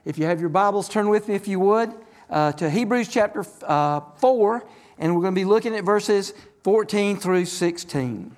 If you have your Bibles, turn with me if you would to Hebrews chapter 4, and we're going to be looking at verses 14 through 16.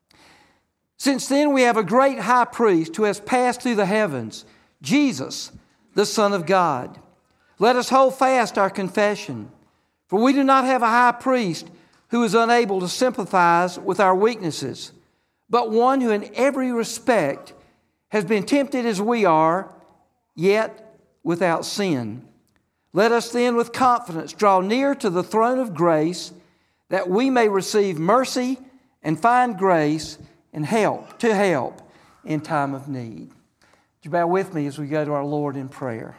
Since then we have a great high priest who has passed through the heavens, Jesus, the Son of God. Let us hold fast our confession, for we do not have a high priest who is unable to sympathize with our weaknesses, but one who in every respect has been tempted as we are, yet without sin. Let us then with confidence draw near to the throne of grace, that we may receive mercy and find grace and help in time of need. Would you bow with me as we go to our Lord in prayer?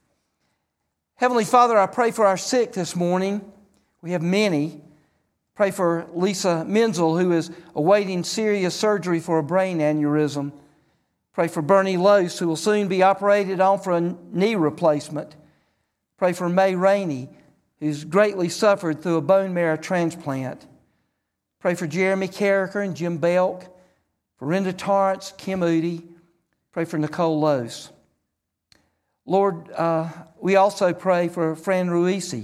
Heavenly Father, I pray for our sick this morning. We have many. Pray for Lisa Menzel, who is awaiting serious surgery for a brain aneurysm. Pray for Bernie Lose, who will soon be operated on for a knee replacement. Pray for May Rainey, who's greatly suffered through a bone marrow transplant. Pray for Jeremy Carricker and Jim Belk, for Renda Torrance, Kim Moody. Pray for Nicole Lose. Lord, we also pray for Fran Ruisi,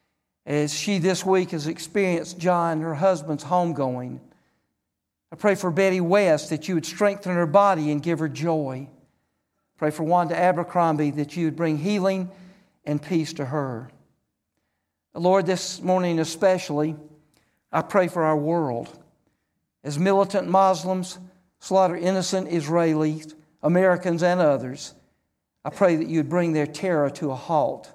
as she this week has experienced John, her husband's homegoing. I pray for Betty West that you would strengthen her body and give her joy. Pray for Wanda Abercrombie that you would bring healing and peace to her. Lord, this morning especially, I pray for our world. As militant Muslims slaughter innocent Israelis, Americans, and others, I pray that you would bring their terror to a halt.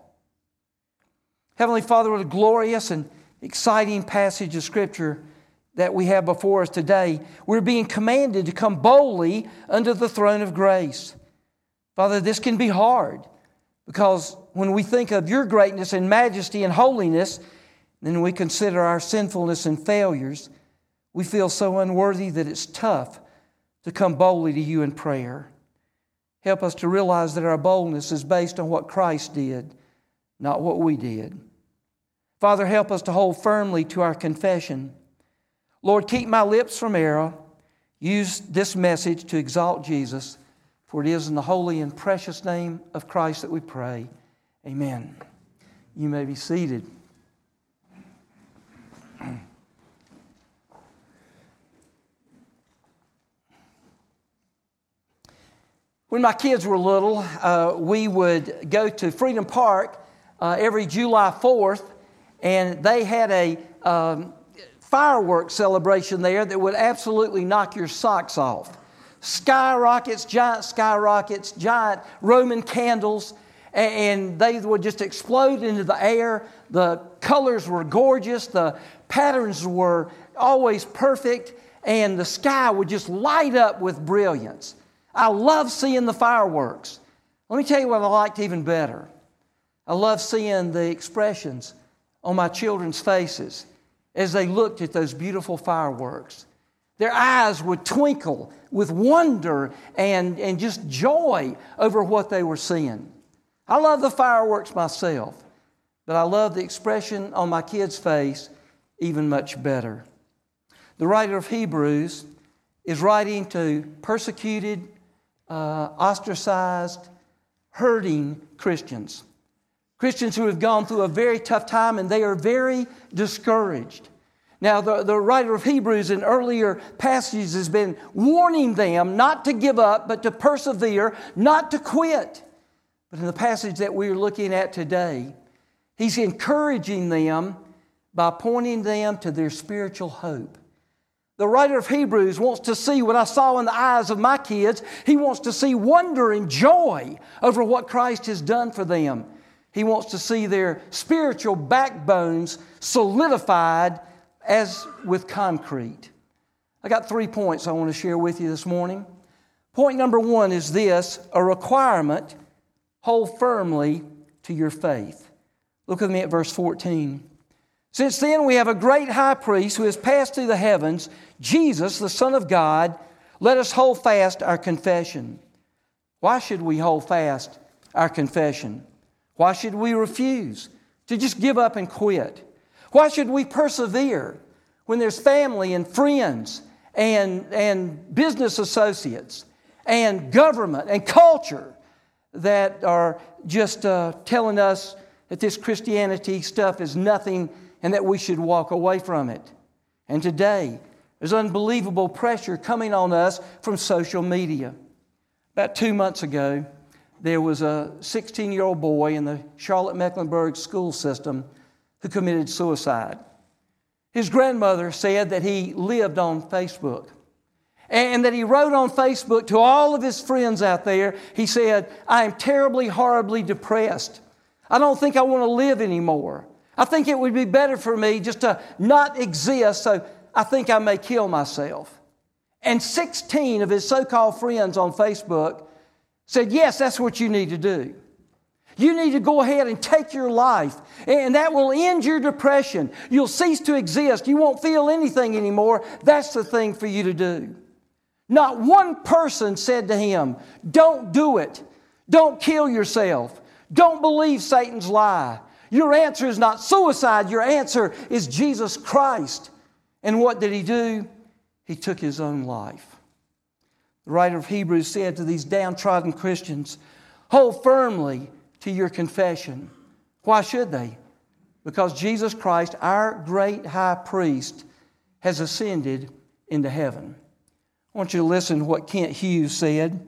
Heavenly Father, what a glorious and exciting passage of Scripture that we have before us today. We're being commanded to come boldly under the throne of grace. Father, this can be hard because when we think of your greatness and majesty and holiness, then we consider our sinfulness and failures. We feel so unworthy that it's tough to come boldly to you in prayer. Help us to realize that our boldness is based on what Christ did, not what we did. Father, help us to hold firmly to our confession. Lord, keep my lips from error. Use this message to exalt Jesus, for it is in the holy and precious name of Christ that we pray. Amen. You may be seated. When my kids were little, we would go to Freedom Park every July 4th, and they had a fireworks celebration there that would absolutely knock your socks off. Skyrockets, giant Roman candles, and they would just explode into the air. The colors were gorgeous, the patterns were always perfect, and the sky would just light up with brilliance. I love seeing the fireworks. Let me tell you what I liked even better. I love seeing the expressions on my children's faces as they looked at those beautiful fireworks. Their eyes would twinkle with wonder and just joy over what they were seeing. I love the fireworks myself, but I love the expression on my kids' face even much better. The writer of Hebrews is writing to persecuted, ostracized, hurting Christians. Christians who have gone through a very tough time, and they are very discouraged. Now, the writer of Hebrews in earlier passages has been warning them not to give up, but to persevere, not to quit. But in the passage that we are looking at today, he's encouraging them by pointing them to their spiritual hope. The writer of Hebrews wants to see what I saw in the eyes of my kids. He wants to see wonder and joy over what Christ has done for them. He wants to see their spiritual backbones solidified as with concrete. I got 3 points I want to share with you this morning. Point number 1 is this: a requirement, hold firmly to your faith. Look with me at verse 14. Since then we have a great high priest who has passed through the heavens, Jesus, the Son of God. Let us hold fast our confession. Why should we hold fast our confession? Why should we refuse to just give up and quit? Why should we persevere when there's family and friends and business associates and government and culture that are just telling us that this Christianity stuff is nothing and that we should walk away from it. And today, there's unbelievable pressure coming on us from social media. About 2 months ago, there was a 16-year-old boy in the Charlotte-Mecklenburg school system who committed suicide. His grandmother said that he lived on Facebook and that he wrote on Facebook to all of his friends out there. He said, "I am terribly, horribly depressed. I don't think I want to live anymore. I think it would be better for me just to not exist, so I think I may kill myself." And 16 of his so-called friends on Facebook said, "Yes, that's what you need to do. You need to go ahead and take your life, and that will end your depression. You'll cease to exist. You won't feel anything anymore. That's the thing for you to do." Not one person said to him, "Don't do it. Don't kill yourself. Don't believe Satan's lie. Your answer is not suicide. Your answer is Jesus Christ." And what did he do? He took his own life. The writer of Hebrews said to these downtrodden Christians, "Hold firmly to your confession." Why should they? Because Jesus Christ, our great high priest, has ascended into heaven. I want you to listen to what Kent Hughes said.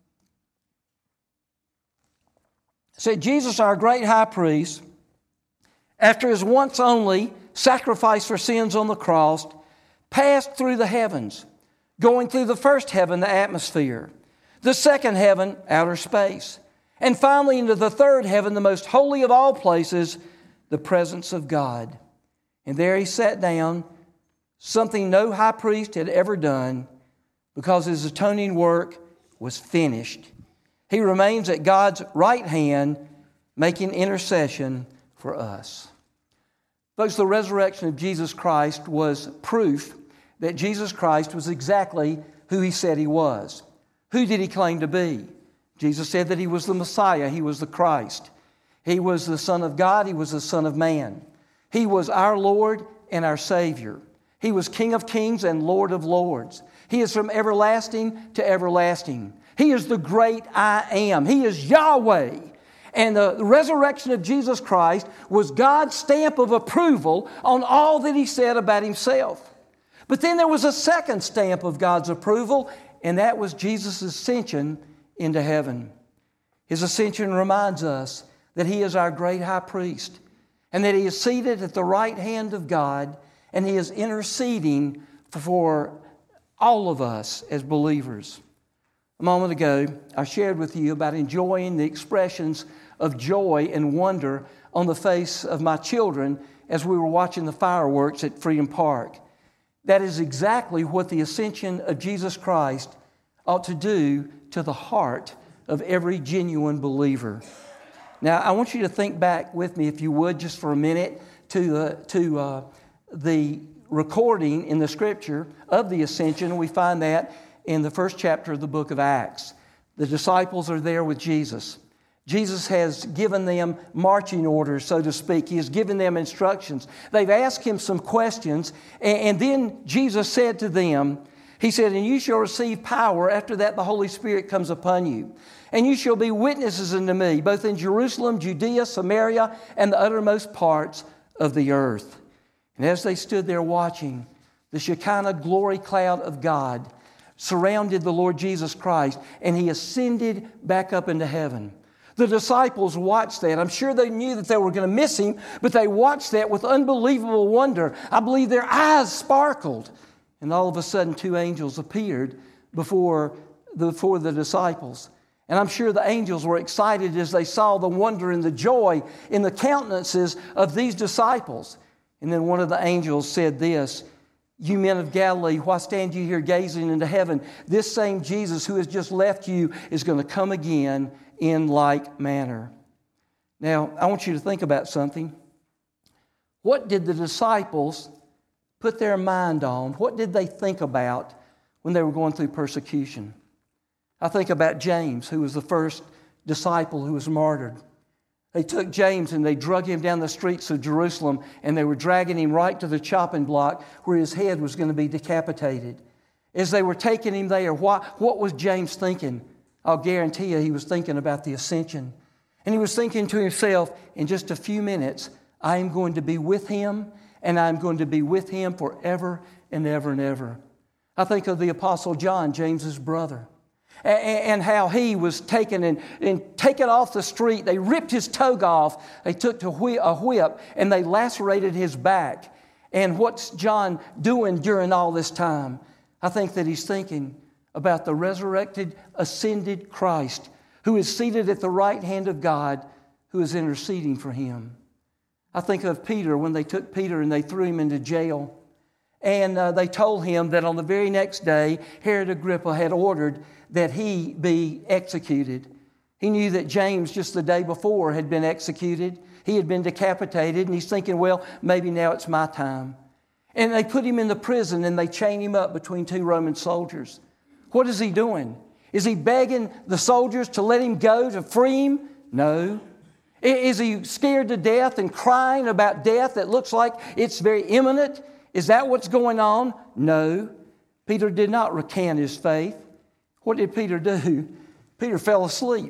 He said, "Jesus, our great high priest, after his once only sacrifice for sins on the cross, passed through the heavens, going through the first heaven, the atmosphere, the second heaven, outer space, and finally into the third heaven, the most holy of all places, the presence of God. And there he sat down, something no high priest had ever done, because his atoning work was finished. He remains at God's right hand, making intercession for us." Folks, the resurrection of Jesus Christ was proof that Jesus Christ was exactly who he said he was. Who did he claim to be? Jesus said that he was the Messiah. He was the Christ. He was the Son of God. He was the Son of Man. He was our Lord and our Savior. He was King of Kings and Lord of Lords. He is from everlasting to everlasting. He is the great I Am. He is Yahweh. And the resurrection of Jesus Christ was God's stamp of approval on all that he said about himself. But then there was a second stamp of God's approval, and that was Jesus' ascension into heaven. His ascension reminds us that he is our great high priest and that he is seated at the right hand of God, and he is interceding for all of us as believers. A moment ago, I shared with you about enjoying the expressions of joy and wonder on the face of my children as we were watching the fireworks at Freedom Park. That is exactly what the ascension of Jesus Christ ought to do to the heart of every genuine believer. Now, I want you to think back with me, if you would, just for a minute, to the recording in the Scripture of the ascension. We find that in the first chapter of the book of Acts. The disciples are there with Jesus. Jesus has given them marching orders, so to speak. He has given them instructions. They've asked him some questions, and then Jesus said to them, he said, "And you shall receive power. After that, the Holy Spirit comes upon you. And you shall be witnesses unto me, both in Jerusalem, Judea, Samaria, and the uttermost parts of the earth." And as they stood there watching, the Shekinah glory cloud of God surrounded the Lord Jesus Christ, and he ascended back up into heaven. The disciples watched that. I'm sure they knew that they were going to miss him, but they watched that with unbelievable wonder. I believe their eyes sparkled. And all of a sudden, two angels appeared before the disciples. And I'm sure the angels were excited as they saw the wonder and the joy in the countenances of these disciples. And then one of the angels said this, "You men of Galilee, why stand you here gazing into heaven? This same Jesus who has just left you is going to come again in like manner." Now, I want you to think about something. What did the disciples put their mind on? What did they think about when they were going through persecution? I think about James, who was the first disciple who was martyred. They took James and they drug him down the streets of Jerusalem, and they were dragging him right to the chopping block where his head was going to be decapitated. As they were taking him there, what was James thinking? I'll guarantee you he was thinking about the ascension. And he was thinking to himself, in just a few minutes, I am going to be with him, and I'm going to be with him forever and ever and ever. I think of the Apostle John, James's brother, and how he was taken and taken off the street. They ripped his toga off. They took a whip and they lacerated his back. And what's John doing during all this time? I think that he's thinking about the resurrected, ascended Christ who is seated at the right hand of God, who is interceding for him. I think of Peter when they took Peter and they threw him into jail. And they told him that on the very next day, Herod Agrippa had ordered that he be executed. He knew that James, just the day before, had been executed. He had been decapitated, and he's thinking, well, maybe now it's my time. And they put him in the prison, and they chained him up between two Roman soldiers. What is he doing? Is he begging the soldiers to let him go, to free him? No. Is he scared to death and crying about death that looks like it's very imminent? Is that what's going on? No. Peter did not recant his faith. What did Peter do? Peter fell asleep.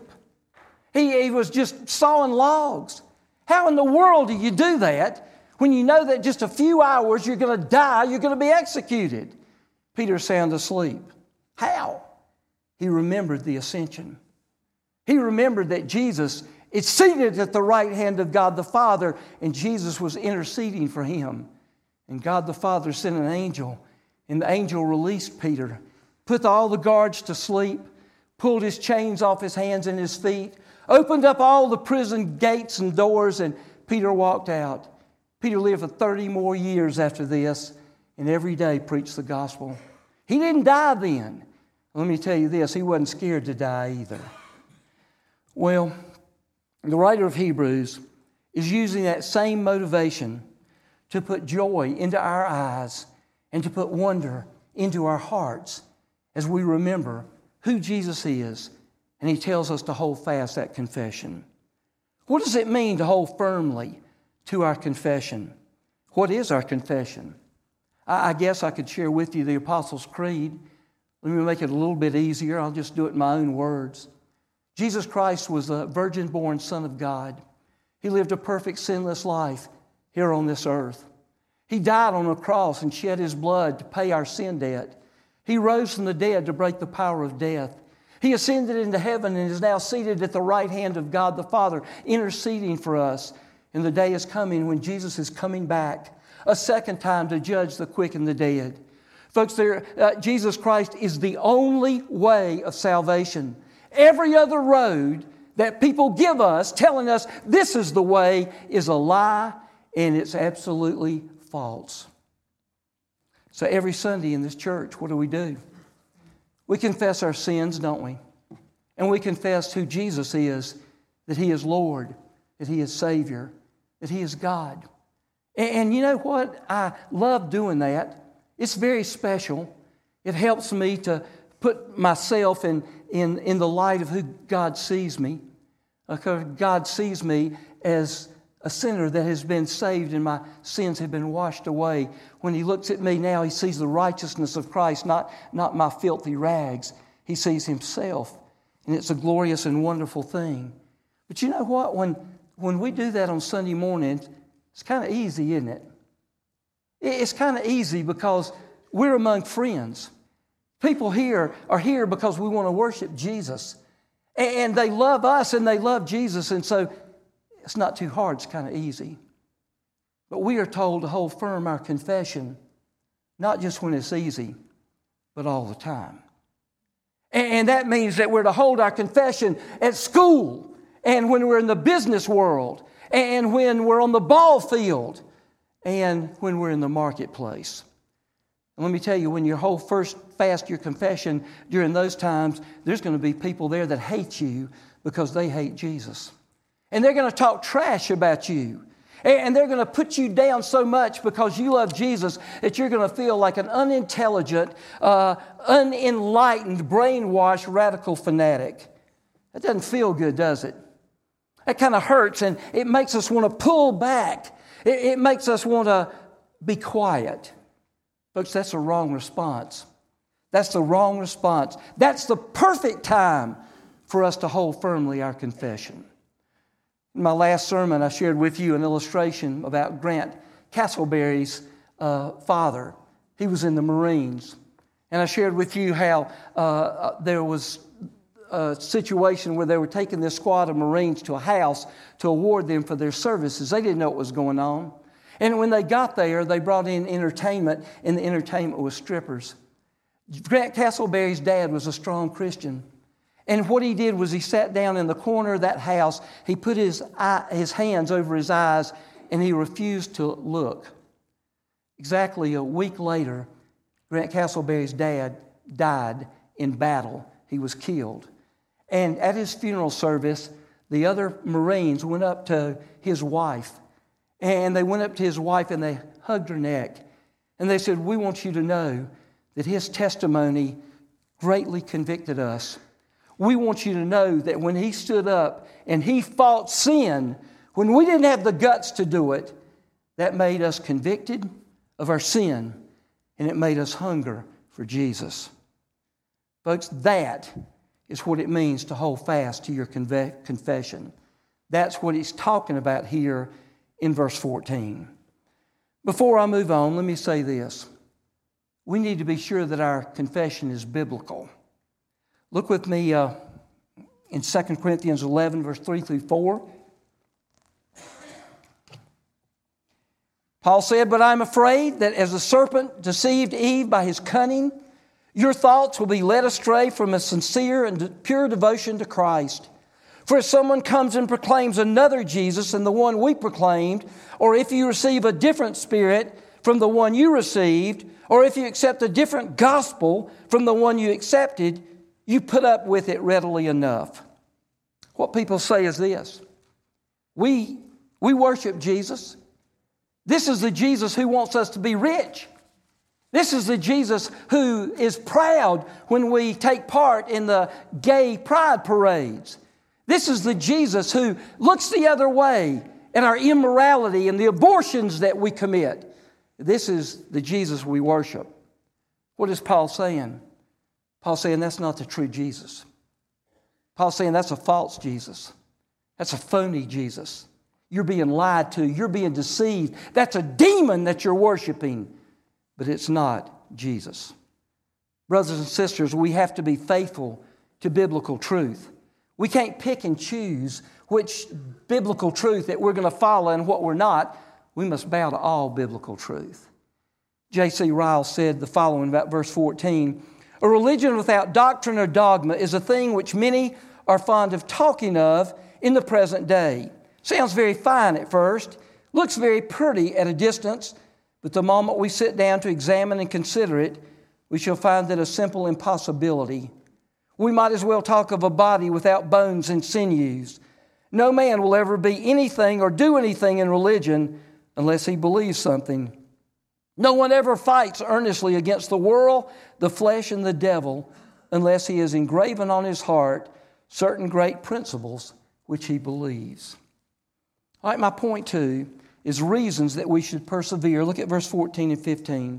He was just sawing logs. How in the world do you do that when you know that just a few hours you're going to die, you're going to be executed? Peter's sound asleep. How? He remembered the ascension. He remembered that Jesus is seated at the right hand of God the Father, and Jesus was interceding for him. And God the Father sent an angel, and the angel released Peter, put all the guards to sleep, pulled his chains off his hands and his feet, opened up all the prison gates and doors, and Peter walked out. Peter lived for 30 more years after this, and every day preached the gospel. He didn't die then. Let me tell you this, he wasn't scared to die either. Well, the writer of Hebrews is using that same motivation to put joy into our eyes and to put wonder into our hearts as we remember who Jesus is, and he tells us to hold fast that confession. What does it mean to hold firmly to our confession? What is our confession? I guess I could share with you the Apostles' Creed. Let me make it a little bit easier. I'll just do it in my own words. Jesus Christ was a virgin-born Son of God. He lived a perfect, sinless life here on this earth. He died on a cross and shed his blood to pay our sin debt. He rose from the dead to break the power of death. He ascended into heaven and is now seated at the right hand of God the Father, interceding for us. And the day is coming when Jesus is coming back a second time to judge the quick and the dead. Folks, Jesus Christ is the only way of salvation. Every other road that people give us, telling us this is the way, is a lie, and it's absolutely false. So every Sunday in this church, what do? We confess our sins, don't we? And we confess who Jesus is, that He is Lord, that He is Savior, that He is God. And you know what? I love doing that. It's very special. It helps me to put myself in the light of who God sees me. Because God sees me as a sinner that has been saved and my sins have been washed away. When He looks at me now, He sees the righteousness of Christ, not my filthy rags. He sees Himself. And it's a glorious and wonderful thing. But you know what? When we do that on Sunday morning, it's kind of easy, isn't it? It's kind of easy because we're among friends. People here are here because we want to worship Jesus. And they love us and they love Jesus. And so it's not too hard. It's kind of easy. But we are told to hold firm our confession, not just when it's easy, but all the time. And that means that we're to hold our confession at school and when we're in the business world and when we're on the ball field and when we're in the marketplace. And let me tell you, when you hold fast your confession during those times, there's going to be people there that hate you because they hate Jesus. And they're going to talk trash about you. And they're going to put you down so much because you love Jesus that you're going to feel like an unintelligent, unenlightened, brainwashed, radical fanatic. That doesn't feel good, does it? That kind of hurts, and it makes us want to pull back. It makes us want to be quiet. Folks, that's the wrong response. That's the wrong response. That's the perfect time for us to hold firmly our confession. In my last sermon, I shared with you an illustration about Grant Castleberry's father. He was in the Marines. And I shared with you how there was a situation where they were taking this squad of Marines to a house to award them for their services. They didn't know what was going on. And when they got there, they brought in entertainment, and the entertainment was strippers. Grant Castleberry's dad was a strong Christian. And what he did was he sat down in the corner of that house, he put his hands over his eyes, and he refused to look. Exactly a week later, Grant Castleberry's dad died in battle. He was killed. And at his funeral service, the other Marines went up to his wife. And they went up to his wife and they hugged her neck. And they said, "We want you to know that his testimony greatly convicted us. We want you to know that when he stood up and he fought sin, when we didn't have the guts to do it, that made us convicted of our sin, and it made us hunger for Jesus." Folks, that is what it means to hold fast to your confession. That's what he's talking about here in verse 14. Before I move on, let me say this. We need to be sure that our confession is biblical. Look with me in 2 Corinthians 11, verse 3 through 4. Paul said, "But I'm afraid that as the serpent deceived Eve by his cunning, your thoughts will be led astray from a sincere and pure devotion to Christ. For if someone comes and proclaims another Jesus than the one we proclaimed, or if you receive a different spirit from the one you received, or if you accept a different gospel from the one you accepted, you put up with it readily enough." What people say is this: we worship Jesus. This is the Jesus who wants us to be rich. This is the Jesus who is proud when we take part in the gay pride parades. This is the Jesus who looks the other way at our immorality and the abortions that we commit. This is the Jesus we worship. What is Paul saying? Paul's saying that's not the true Jesus. Paul's saying that's a false Jesus. That's a phony Jesus. You're being lied to. You're being deceived. That's a demon that you're worshiping. But it's not Jesus. Brothers and sisters, we have to be faithful to biblical truth. We can't pick and choose which biblical truth that we're going to follow and what we're not. We must bow to all biblical truth. J.C. Ryle said the following about verse 14: "A religion without doctrine or dogma is a thing which many are fond of talking of in the present day. Sounds very fine at first, looks very pretty at a distance, but the moment we sit down to examine and consider it, we shall find it a simple impossibility. We might as well talk of a body without bones and sinews. No man will ever be anything or do anything in religion unless he believes something. No one ever fights earnestly against the world, the flesh, and the devil unless he has engraven on his heart certain great principles which he believes." All right, my point 2 is reasons that we should persevere. Look at verse 14 and 15.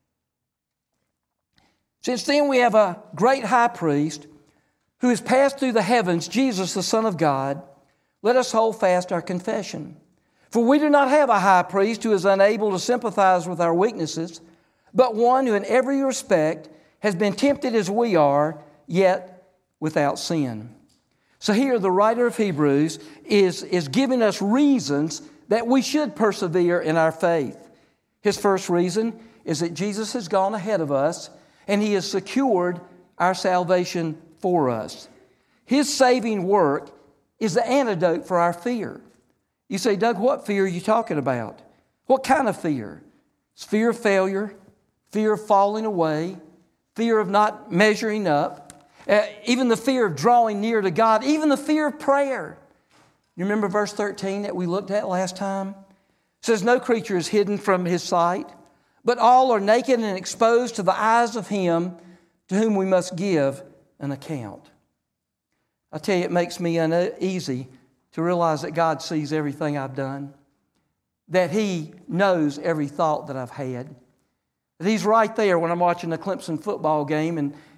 "Since then we have a great high priest who has passed through the heavens, Jesus, the Son of God. Let us hold fast our confession. For we do not have a high priest who is unable to sympathize with our weaknesses, but one who in every respect has been tempted as we are, yet without sin." So here the writer of Hebrews is giving us reasons that we should persevere in our faith. His first reason is that Jesus has gone ahead of us and He has secured our salvation for us. His saving work is the antidote for our fear. You say, "Doug, what fear are you talking about?" What kind of fear? It's fear of failure, fear of falling away, fear of not measuring up, even the fear of drawing near to God, even the fear of prayer. You remember verse 13 that we looked at last time? It says, "No creature is hidden from His sight, but all are naked and exposed to the eyes of Him to whom we must give an account." I tell you, it makes me uneasy to realize that God sees everything I've done, that He knows every thought that I've had, that He's right there when I'm watching a Clemson football game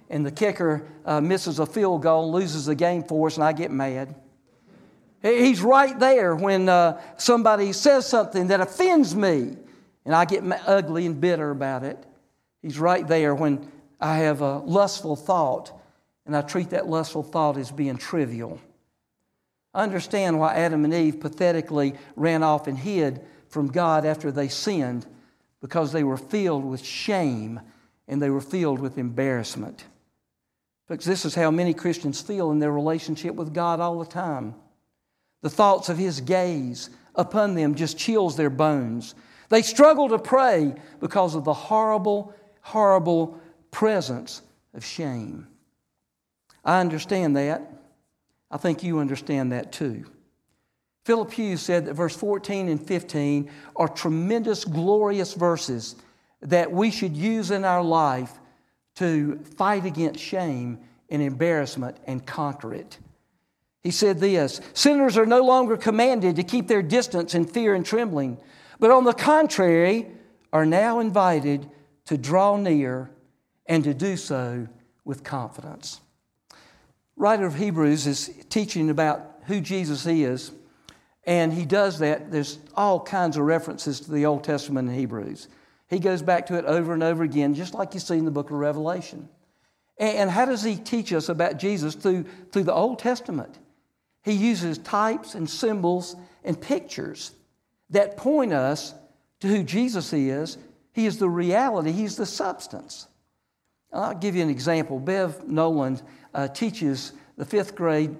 and the kicker misses a field goal, loses the game for us, and I get mad. He's right there when somebody says something that offends me, and I get ugly and bitter about it. He's right there when I have a lustful thought, and I treat that lustful thought as being trivial. I understand why Adam and Eve pathetically ran off and hid from God after they sinned, because they were filled with shame and they were filled with embarrassment. Because this is how many Christians feel in their relationship with God all the time. The thoughts of His gaze upon them just chills their bones. They struggle to pray because of the horrible, horrible presence of shame. I understand that. I think you understand that too. Philip Hughes said that verse 14 and 15 are tremendous, glorious verses that we should use in our life to fight against shame and embarrassment and conquer it. He said this, "Sinners are no longer commanded to keep their distance in fear and trembling, but on the contrary are now invited to draw near and to do so with confidence." Writer of Hebrews is teaching about who Jesus is, and he does that. There's all kinds of references to the Old Testament in Hebrews. He goes back to it over and over again, just like you see in the book of Revelation. And how does he teach us about Jesus through the Old Testament? He uses types and symbols and pictures that point us to who Jesus is. He is the reality. He's the substance. I'll give you an example. Bev Nolan teaches the fifth grade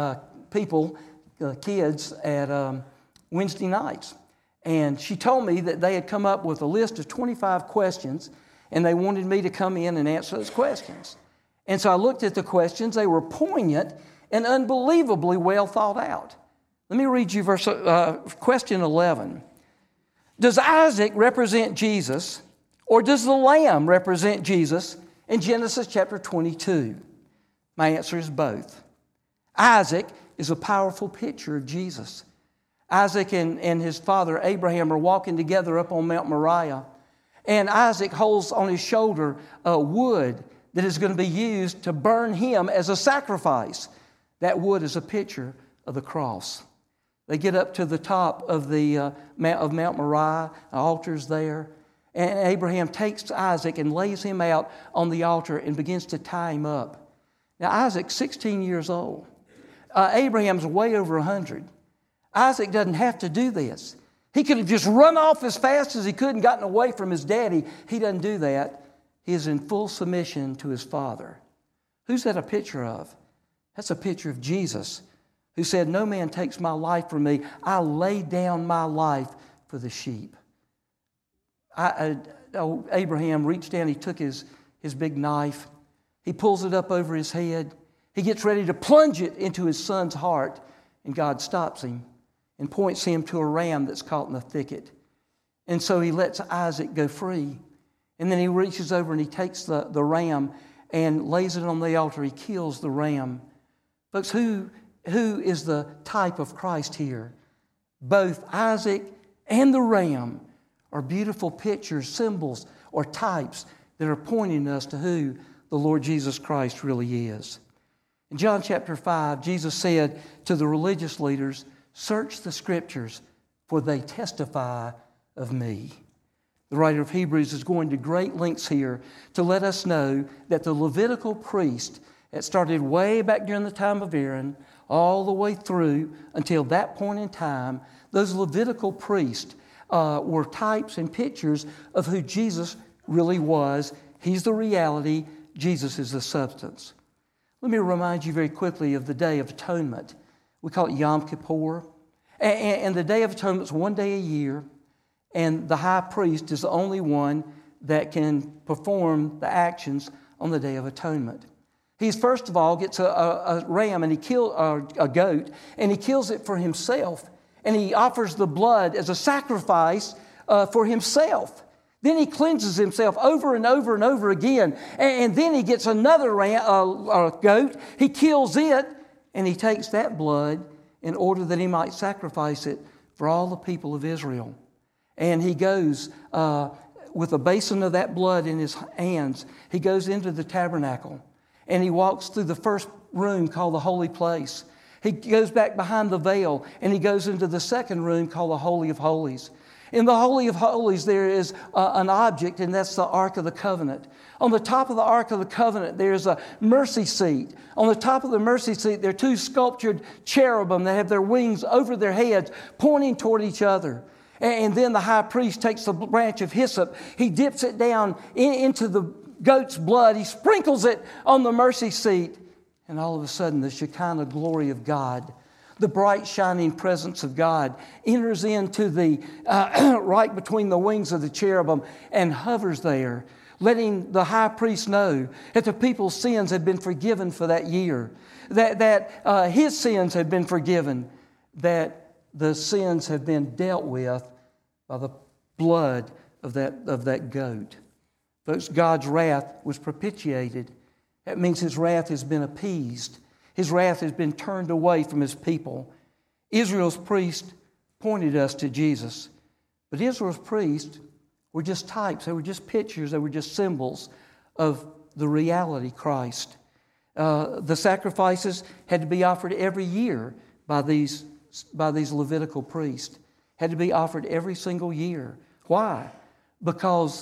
kids at Wednesday nights. And she told me that they had come up with a list of 25 questions, and they wanted me to come in and answer those questions. And so I looked at the questions. They were poignant and unbelievably well thought out. Let me read you question 11. Does Isaac represent Jesus, or does the lamb represent Jesus in Genesis chapter 22? My answer is both. Isaac is a powerful picture of Jesus. Isaac and his father Abraham are walking together up on Mount Moriah, and Isaac holds on his shoulder wood that is going to be used to burn him as a sacrifice. That wood is a picture of the cross. They get up to the top of Mount Moriah, the altar's there, and Abraham takes Isaac and lays him out on the altar and begins to tie him up. Now Isaac's 16 years old. Abraham's way over 100. Isaac doesn't have to do this. He could have just run off as fast as he could and gotten away from his daddy. He doesn't do that. He is in full submission to his father. Who's that a picture of? That's a picture of Jesus, who said, "No man takes my life from me. I lay down my life for the sheep." Abraham reached down, he took his big knife. He pulls it up over his head. He gets ready to plunge it into his son's heart, and God stops him and points him to a ram that's caught in the thicket. And so he lets Isaac go free. And then he reaches over and he takes the ram and lays it on the altar. He kills the ram. Folks, who is the type of Christ here? Both Isaac and the ram are beautiful pictures, symbols, or types that are pointing us to who the Lord Jesus Christ really is. In John chapter 5, Jesus said to the religious leaders, "Search the Scriptures, for they testify of me." The writer of Hebrews is going to great lengths here to let us know that the Levitical priest that started way back during the time of Aaron, all the way through until that point in time, those Levitical priests were types and pictures of who Jesus really was. He's the reality. Jesus is the substance. Let me remind you very quickly of the Day of Atonement. We call it Yom Kippur. And the Day of Atonement is one day a year, and the high priest is the only one that can perform the actions on the Day of Atonement. He first of all gets a ram and a goat, and he kills it for himself, and he offers the blood as a sacrifice for himself. Then he cleanses himself over and over and over again, and then he gets another goat. He kills it, and he takes that blood in order that he might sacrifice it for all the people of Israel. And he goes with a basin of that blood in his hands, he goes into the tabernacle and he walks through the first room called the holy place. He goes back behind the veil and he goes into the second room called the Holy of Holies. In the Holy of Holies, there is an object, and that's the Ark of the Covenant. On the top of the Ark of the Covenant, there's a mercy seat. On the top of the mercy seat, there are two sculptured cherubim that have their wings over their heads, pointing toward each other. And then the high priest takes the branch of hyssop. He dips it down into the goat's blood. He sprinkles it on the mercy seat. And all of a sudden, the Shekinah glory of God, the bright shining presence of God, enters into the right between the wings of the cherubim and hovers there, letting the high priest know that the people's sins had been forgiven for that year, that his sins had been forgiven, that the sins have been dealt with by the blood of that goat. Folks, God's wrath was propitiated. That means His wrath has been appeased. His wrath has been turned away from His people. Israel's priests pointed us to Jesus. But Israel's priests were just types. They were just pictures. They were just symbols of the reality, Christ. The sacrifices had to be offered every year by these Levitical priests. Had to be offered every single year. Why? Because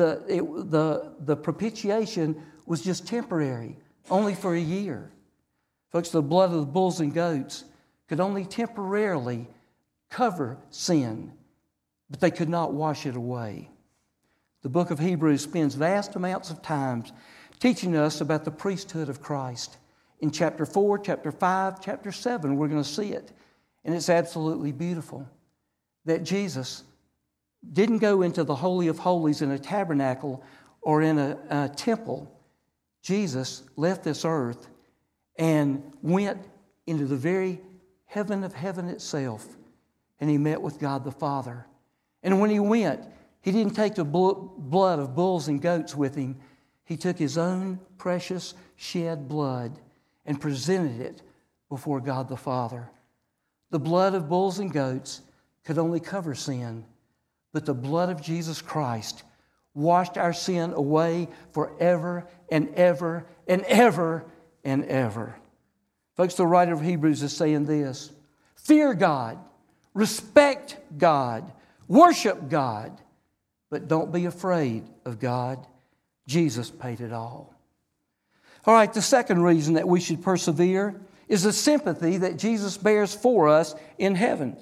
the propitiation was just temporary, only for a year. Folks, the blood of the bulls and goats could only temporarily cover sin, but they could not wash it away. The book of Hebrews spends vast amounts of time teaching us about the priesthood of Christ. In chapter 4, chapter 5, chapter 7, we're going to see it. And it's absolutely beautiful that Jesus didn't go into the Holy of Holies in a tabernacle or in a temple. Jesus left this earth and went into the very heaven of heaven itself, and He met with God the Father. And when He went, He didn't take the blood of bulls and goats with Him. He took His own precious shed blood and presented it before God the Father. The blood of bulls and goats could only cover sin, but the blood of Jesus Christ washed our sin away forever and ever and ever and ever. Folks, the writer of Hebrews is saying this: fear God, respect God, worship God, but don't be afraid of God. Jesus paid it all. All right, the second reason that we should persevere is the sympathy that Jesus bears for us in heaven.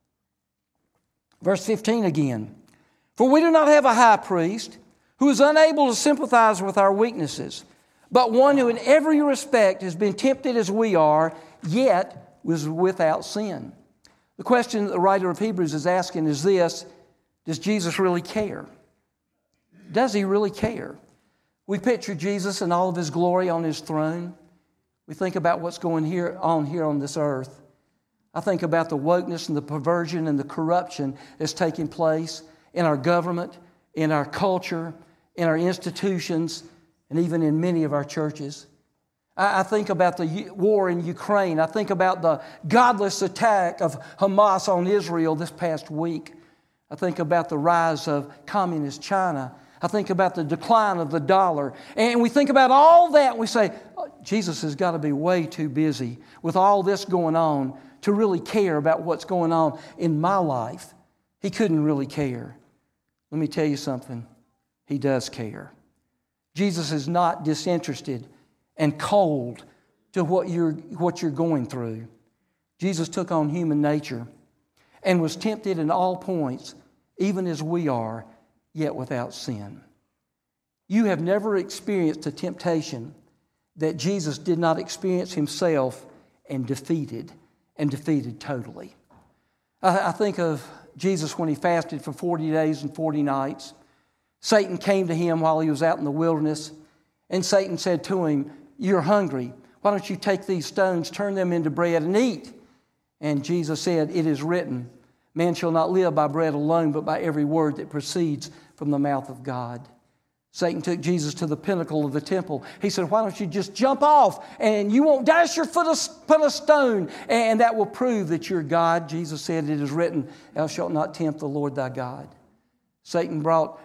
Verse 15 again. For we do not have a high priest who is unable to sympathize with our weaknesses, but one who in every respect has been tempted as we are, yet was without sin. The question that the writer of Hebrews is asking is this: does Jesus really care? Does He really care? We picture Jesus in all of His glory on His throne. We think about what's going on here on this earth. I think about the wokeness and the perversion and the corruption that's taking place in our government, in our culture, in our institutions, and even in many of our churches. I think about the war in Ukraine. I think about the godless attack of Hamas on Israel this past week. I think about the rise of communist China. I think about the decline of the dollar. And we think about all that and we say, oh, Jesus has got to be way too busy with all this going on to really care about what's going on in my life. He couldn't really care. Let me tell you something. He does care. Jesus is not disinterested and cold to what you're going through. Jesus took on human nature and was tempted in all points, even as we are, yet without sin. You have never experienced a temptation that Jesus did not experience Himself and defeated totally. I think of Jesus when He fasted for 40 days and 40 nights. Satan came to Him while He was out in the wilderness, and Satan said to Him, "You're hungry. Why don't you take these stones, turn them into bread and eat?" And Jesus said, "It is written, man shall not live by bread alone, but by every word that proceeds from the mouth of God." Satan took Jesus to the pinnacle of the temple. He said, "Why don't you just jump off and you won't dash your foot upon a stone, and that will prove that you're God." Jesus said, "It is written, thou shalt not tempt the Lord thy God." Satan brought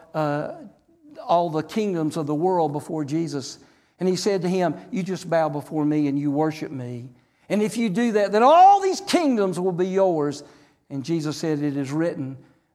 all the kingdoms of the world before Jesus. And he said to him, you just bow before me and you worship me. And if you do that, then all these kingdoms will be yours. And Jesus said, it is written,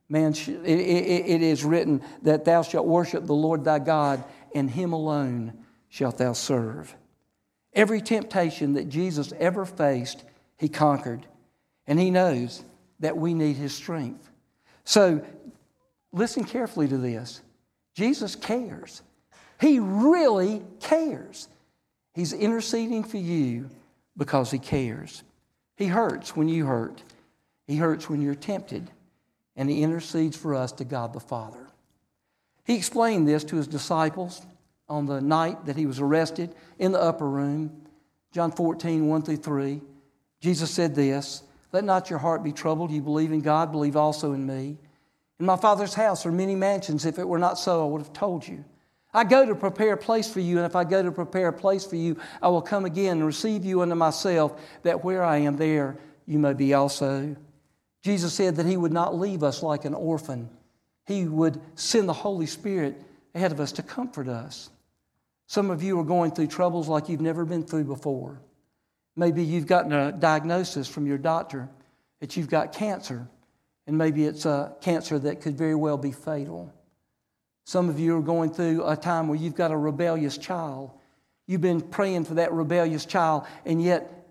it is written that thou shalt worship the Lord thy God, and him alone shalt thou serve. Every temptation that Jesus ever faced, he conquered. And he knows that we need his strength. So listen carefully to this. Jesus cares. He really cares. He's interceding for you because he cares. He hurts when you hurt. He hurts when you're tempted. And he intercedes for us to God the Father. He explained this to his disciples on the night that he was arrested in the upper room. John 14, 1 through 3. Jesus said this, let not your heart be troubled. You believe in God, believe also in me. In my Father's house are many mansions. If it were not so, I would have told you. I go to prepare a place for you, and if I go to prepare a place for you, I will come again and receive you unto myself, that where I am there you may be also. Jesus said that he would not leave us like an orphan. He would send the Holy Spirit ahead of us to comfort us. Some of you are going through troubles like you've never been through before. Maybe you've gotten a diagnosis from your doctor that you've got cancer, and maybe it's a cancer that could very well be fatal. Some of you are going through a time where you've got a rebellious child. You've been praying for that rebellious child, and yet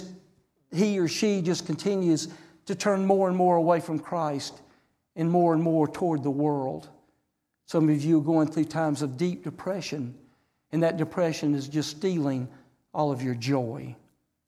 he or she just continues to turn more and more away from Christ and more toward the world. Some of you are going through times of deep depression, and that depression is just stealing all of your joy.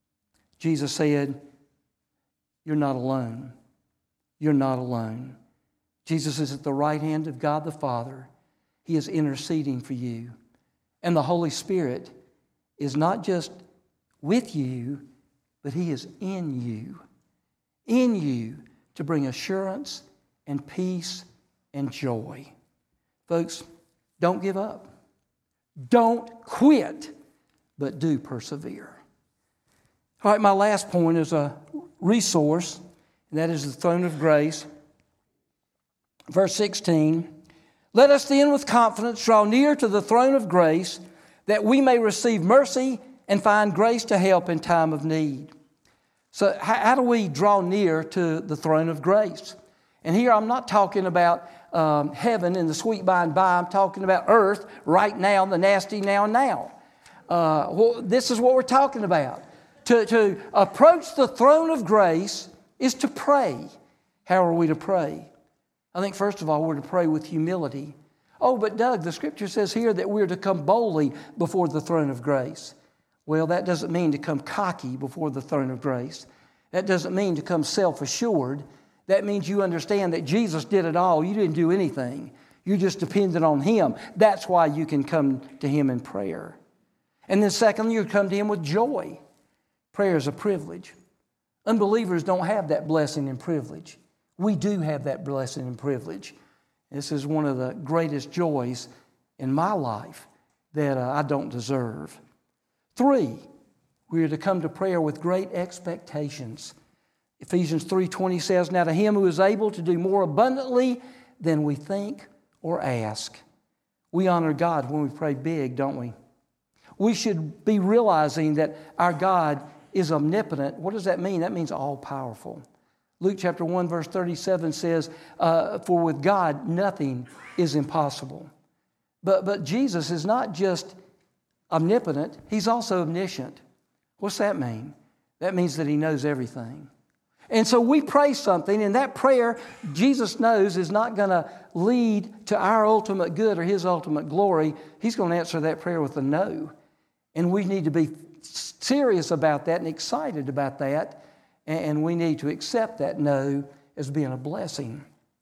Jesus said, you're not alone. You're not alone. Jesus is at the right hand of God the Father. He is interceding for you. And the Holy Spirit is not just with you, but he is in you. In you to bring assurance and peace and joy. Folks, don't give up. Don't quit, but do persevere. All right, my last point is a resource, and that is the throne of grace. Verse 16, let us then with confidence draw near to the throne of grace, that we may receive mercy and find grace to help in time of need. So how do we draw near to the throne of grace? And here I'm not talking about heaven and the sweet by and by. I'm talking about earth right now, the nasty now and now. This is what we're talking about. To approach the throne of grace is to pray. How are we to pray? I think first of all we're to pray with humility. Oh, but Doug, the scripture says here that we're to come boldly before the throne of grace. Well, that doesn't mean to come cocky before the throne of grace. That doesn't mean to come self-assured. That means you understand that Jesus did it all. You didn't do anything. You just depended on him. That's why you can come to him in prayer. And then secondly, you come to him with joy. Prayer is a privilege. Unbelievers don't have that blessing and privilege. We do have that blessing and privilege. This is one of the greatest joys in my life that I don't deserve. 3, we are to come to prayer with great expectations. Ephesians 3:20 says, now to him who is able to do more abundantly than we think or ask. We honor God when we pray big, don't we? We should be realizing that our God is omnipotent. What does that mean? That means all-powerful. Luke chapter 1 verse 37 says, for with God nothing is impossible. But Jesus is not just omnipotent, he's also omniscient. What's that mean? That means that he knows everything. And so we pray something, and that prayer, Jesus knows, is not going to lead to our ultimate good or his ultimate glory. He's going to answer that prayer with a no. And we need to be serious about that and excited about that. And we need to accept that no as being a blessing.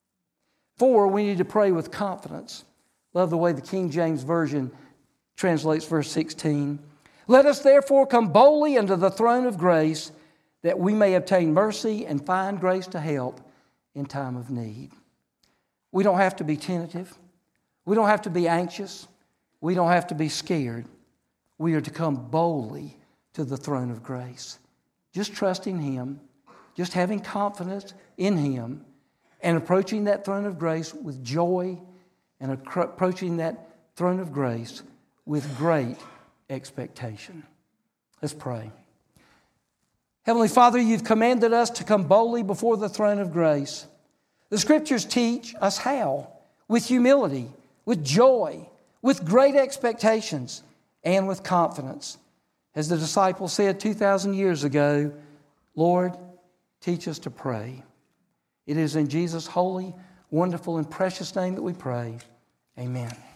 4, we need to pray with confidence. Love the way the King James Version translates verse 16. Let us therefore come boldly unto the throne of grace, that we may obtain mercy and find grace to help in time of need. We don't have to be tentative. We don't have to be anxious. We don't have to be scared. We are to come boldly to the throne of grace. Just trusting him, just having confidence in him, and approaching that throne of grace with joy and approaching that throne of grace with great expectation. Let's pray. Heavenly Father, You've commanded us to come boldly before the throne of grace. The Scriptures teach us how, with humility, with joy, with great expectations, and with confidence. As the disciples said 2,000 years ago, Lord, teach us to pray. It is in Jesus' holy, wonderful, and precious name that we pray. Amen.